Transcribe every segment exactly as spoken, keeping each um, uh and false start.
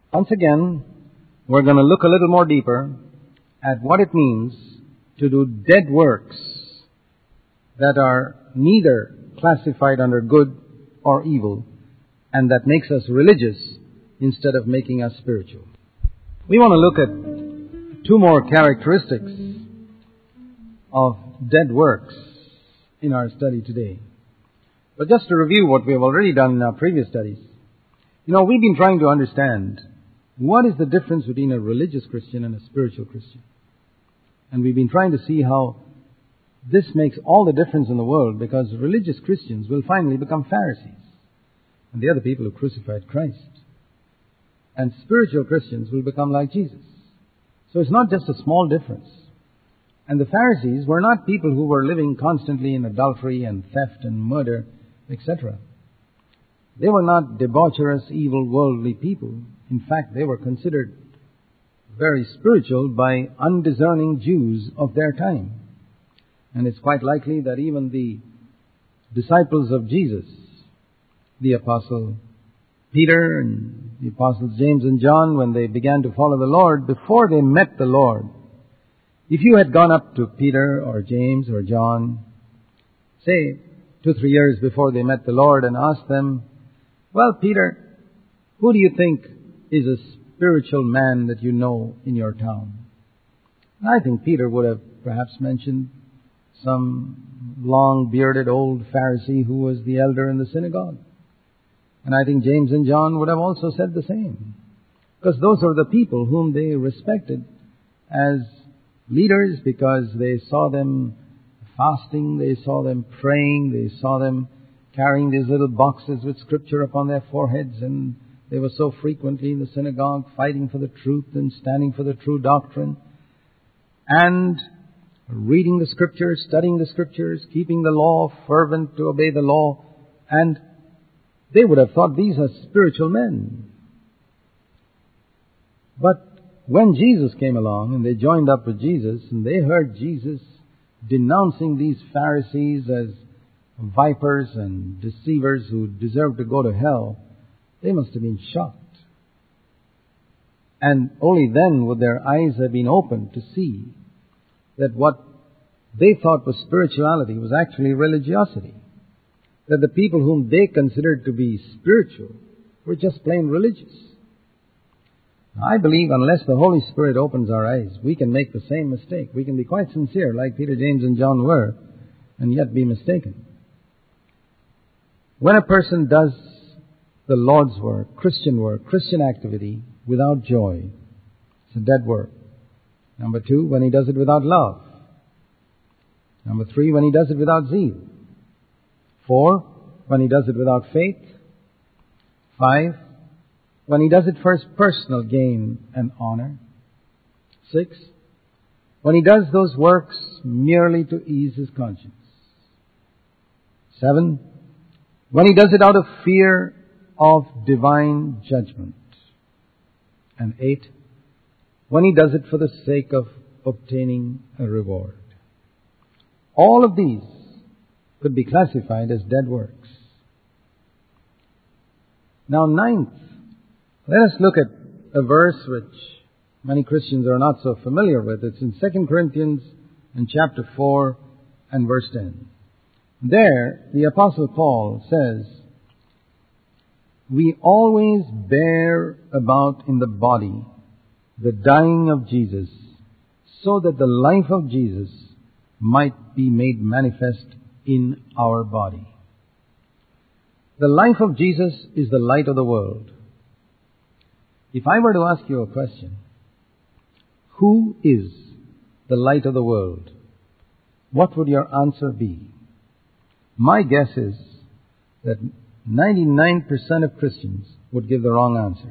Once again, we're going to look a little more deeper at what it means to do dead works that are neither classified under good or evil, and that makes us religious instead of making us spiritual. We want to look at two more characteristics of dead works in our study today. But just to review what we have already done in our previous studies, you know, we've been trying to understand what is the difference between a religious Christian and a spiritual Christian. And we've been trying to see how this makes all the difference in the world, because religious Christians will finally become Pharisees and the other people who crucified Christ. And spiritual Christians will become like Jesus. So it's not just a small difference. And the Pharisees were not people who were living constantly in adultery and theft and murder, et cetera. They were not debaucherous, evil, worldly people. In fact, they were considered very spiritual by undiscerning Jews of their time. And it's quite likely that even the disciples of Jesus, the Apostle Peter and the Apostles James and John, when they began to follow the Lord, before they met the Lord, if you had gone up to Peter or James or John, say two, three years before they met the Lord, and asked them, well, Peter, who do you think is a spiritual man that you know in your town? I think Peter would have perhaps mentioned some long-bearded old Pharisee who was the elder in the synagogue. And I think James and John would have also said the same, because those are the people whom they respected as leaders, because they saw them fasting, they saw them praying, they saw them carrying these little boxes with scripture upon their foreheads, and they were so frequently in the synagogue fighting for the truth and standing for the true doctrine and reading the scriptures, studying the scriptures, keeping the law, fervent to obey the law. And they would have thought these are spiritual men. But when Jesus came along and they joined up with Jesus and they heard Jesus denouncing these Pharisees as vipers and deceivers who deserved to go to hell, they must have been shocked. And only then would their eyes have been opened to see that what they thought was spirituality was actually religiosity. That the people whom they considered to be spiritual were just plain religious. I believe unless the Holy Spirit opens our eyes, we can make the same mistake. We can be quite sincere like Peter, James, and John were, and yet be mistaken. When a person does the Lord's work, Christian work, Christian activity, without joy, it's a dead work. Number two, when he does it without love. Number three, when he does it without zeal. Four, when he does it without faith. Five, when he does it for his personal gain and honor. Six, when he does those works merely to ease his conscience. Seven, when he does it out of fear of divine judgment. And eight, when he does it for the sake of obtaining a reward. All of these could be classified as dead works. Now, ninth, let us look at a verse which many Christians are not so familiar with. It's in Second Corinthians in chapter four and verse ten. There, the Apostle Paul says, we always bear about in the body the dying of Jesus, so that the life of Jesus might be made manifest in our body. The life of Jesus is the light of the world. If I were to ask you a question, who is the light of the world? What would your answer be? My guess is that ninety-nine percent of Christians would give the wrong answer.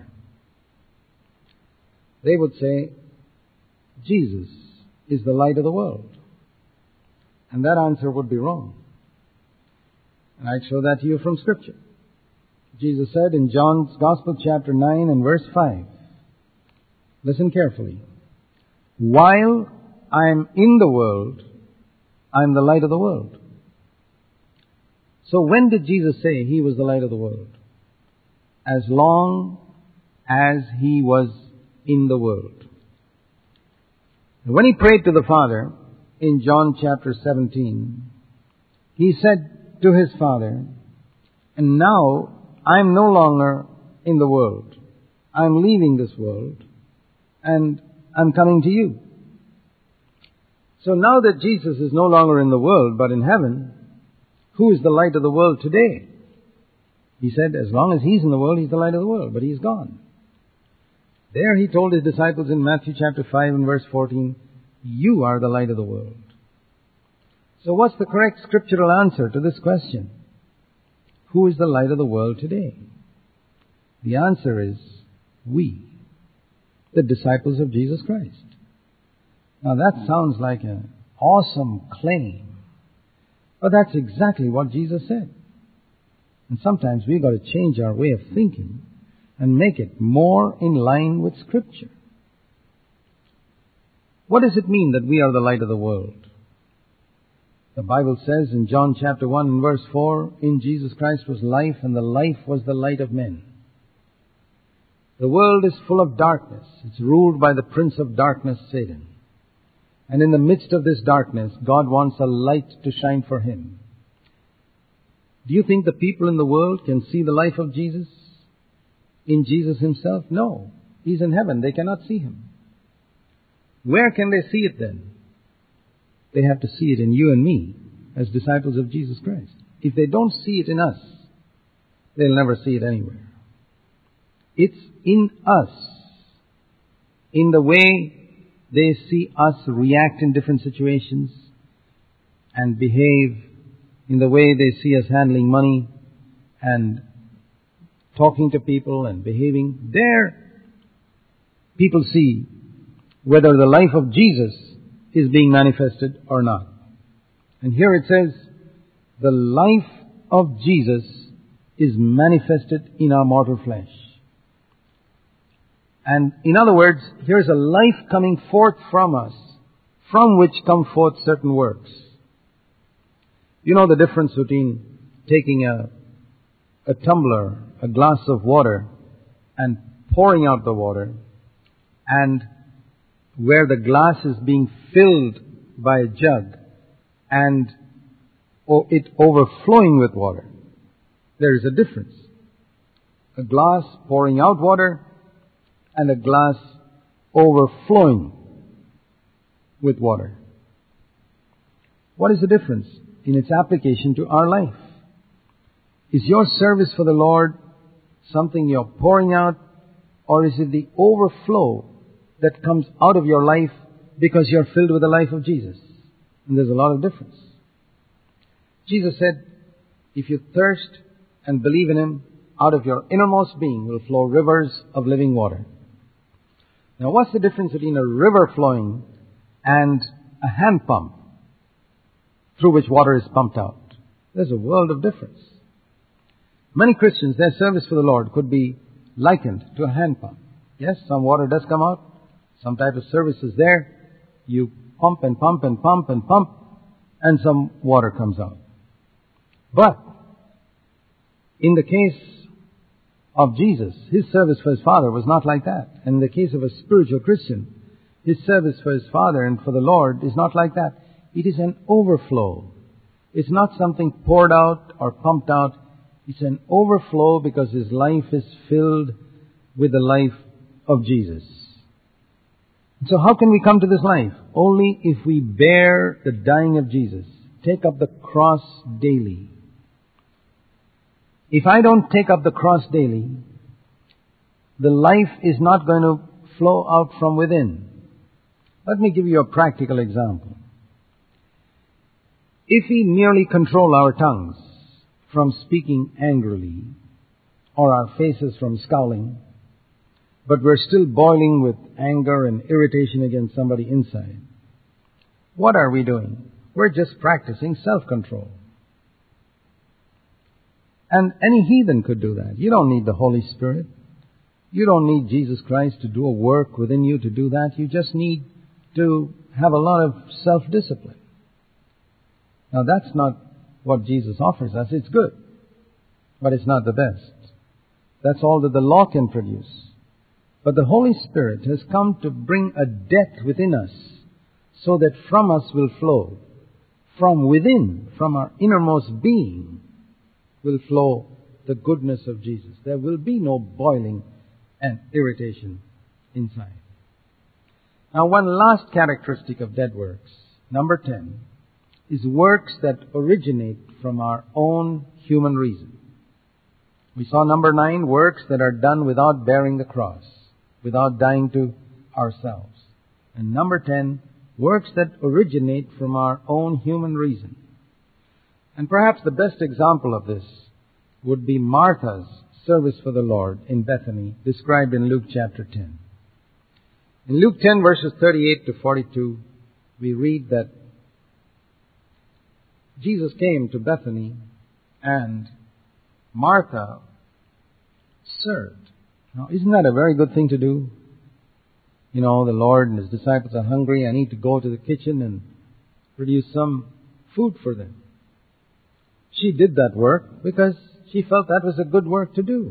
They would say, Jesus is the light of the world. And that answer would be wrong. And I'd show that to you from Scripture. Jesus said in John's Gospel, chapter nine and verse five, listen carefully, while I'm in the world, I'm the light of the world. So when did Jesus say He was the light of the world? As long as He was in the world. When He prayed to the Father in John chapter seventeen, He said to His Father, "And now I am no longer in the world. I am leaving this world and I am coming to you." So now that Jesus is no longer in the world but in heaven, who is the light of the world today? He said, as long as He's in the world, He's the light of the world, but He's gone. There He told His disciples in Matthew chapter five and verse fourteen, "You are the light of the world." So what's the correct scriptural answer to this question? Who is the light of the world today? The answer is we, the disciples of Jesus Christ. Now that sounds like an awesome claim, but that's exactly what Jesus said. And sometimes we've got to change our way of thinking and make it more in line with Scripture. What does it mean that we are the light of the world? The Bible says in John chapter one and verse four, "In Jesus Christ was life, and the life was the light of men." The world is full of darkness. It's ruled by the prince of darkness, Satan. And in the midst of this darkness, God wants a light to shine for Him. Do you think the people in the world can see the life of Jesus in Jesus Himself? No. He's in heaven. They cannot see Him. Where can they see it then? They have to see it in you and me as disciples of Jesus Christ. If they don't see it in us, they'll never see it anywhere. It's in us, in the way they see us react in different situations and behave, in the way they see us handling money and talking to people and behaving. There, people see whether the life of Jesus is being manifested or not. And here it says, the life of Jesus is manifested in our mortal flesh. And in other words, here's a life coming forth from us, from which come forth certain works. You know the difference between taking a, a tumbler, a glass of water, and pouring out the water, and where the glass is being filled by a jug, and it overflowing with water. There is a difference. A glass pouring out water, and a glass overflowing with water. What is the difference in its application to our life? Is your service for the Lord something you're pouring out, or is it the overflow that comes out of your life because you're filled with the life of Jesus? And there's a lot of difference. Jesus said, if you thirst and believe in Him, out of your innermost being will flow rivers of living water. Now, what's the difference between a river flowing and a hand pump through which water is pumped out? There's a world of difference. Many Christians, their service for the Lord could be likened to a hand pump. Yes, some water does come out. Some type of service is there. You pump and pump and pump and pump, and some water comes out. But in the case of Jesus, His service for His Father was not like that. And in the case of a spiritual Christian, his service for his Father and for the Lord is not like that. It is an overflow. It's not something poured out or pumped out. It's an overflow because his life is filled with the life of Jesus. So how can we come to this life? Only if we bear the dying of Jesus. Take up the cross daily. If I don't take up the cross daily, the life is not going to flow out from within. Let me give you a practical example. If we merely control our tongues from speaking angrily, or our faces from scowling, but we're still boiling with anger and irritation against somebody inside, what are we doing? We're just practicing self-control. And any heathen could do that. You don't need the Holy Spirit. You don't need Jesus Christ to do a work within you to do that. You just need to have a lot of self-discipline. Now that's not what Jesus offers us. It's good, but it's not the best. That's all that the law can produce. But the Holy Spirit has come to bring a death within us so that from us will flow, from within, from our innermost being, will flow the goodness of Jesus. There will be no boiling and irritation inside. Now, one last characteristic of dead works, number ten, is works that originate from our own human reason. We saw number nine, works that are done without bearing the cross, without dying to ourselves. And number ten, works that originate from our own human reason. And perhaps the best example of this would be Martha's service for the Lord in Bethany, described in Luke chapter ten. In Luke ten, verses thirty-eight to forty-two, we read that Jesus came to Bethany and Martha served. Now, isn't that a very good thing to do? You know, the Lord and His disciples are hungry. I need to go to the kitchen and produce some food for them. She did that work because she felt that was a good work to do.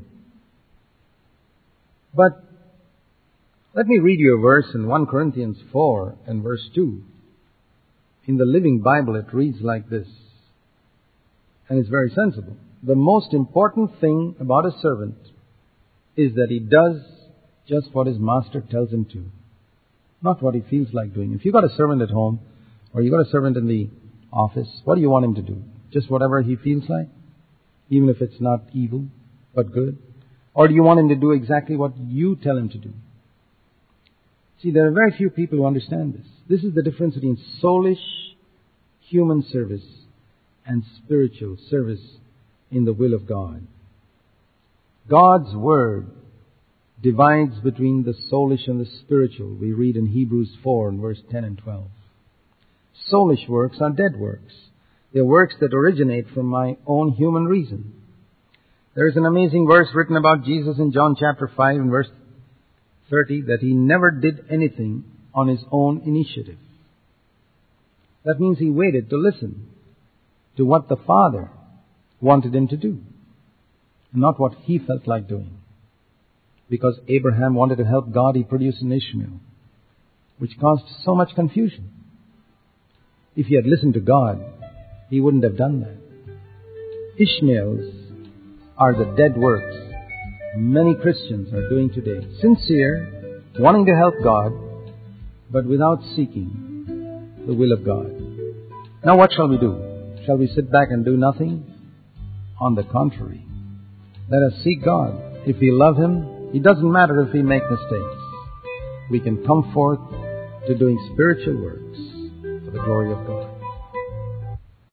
But let me read you a verse in First Corinthians four and verse two. In the Living Bible it reads like this, and it's very sensible. The most important thing about a servant is that he does just what his master tells him to, not what he feels like doing. If you've got a servant at home, or you've got a servant in the office, what do you want him to do? Just whatever he feels like? Even if it's not evil, but good? Or do you want him to do exactly what you tell him to do? See, there are very few people who understand this. This is the difference between soulish human service and spiritual service in the will of God. God's Word divides between the soulish and the spiritual. We read in Hebrews four and verse ten and twelve. Soulish works are dead works. They're works that originate from my own human reason. There is an amazing verse written about Jesus in John chapter five and verse thirty, that He never did anything on His own initiative. That means He waited to listen to what the Father wanted Him to do, not what He felt like doing. Because Abraham wanted to help God, he produced an Ishmael, which caused so much confusion. If he had listened to God, he wouldn't have done that. Ishmaels are the dead works many Christians are doing today. Sincere, wanting to help God, but without seeking the will of God. Now what shall we do? Shall we sit back and do nothing? On the contrary, let us seek God. If we love Him, it doesn't matter if we make mistakes. We can come forth to doing spiritual works for the glory of God.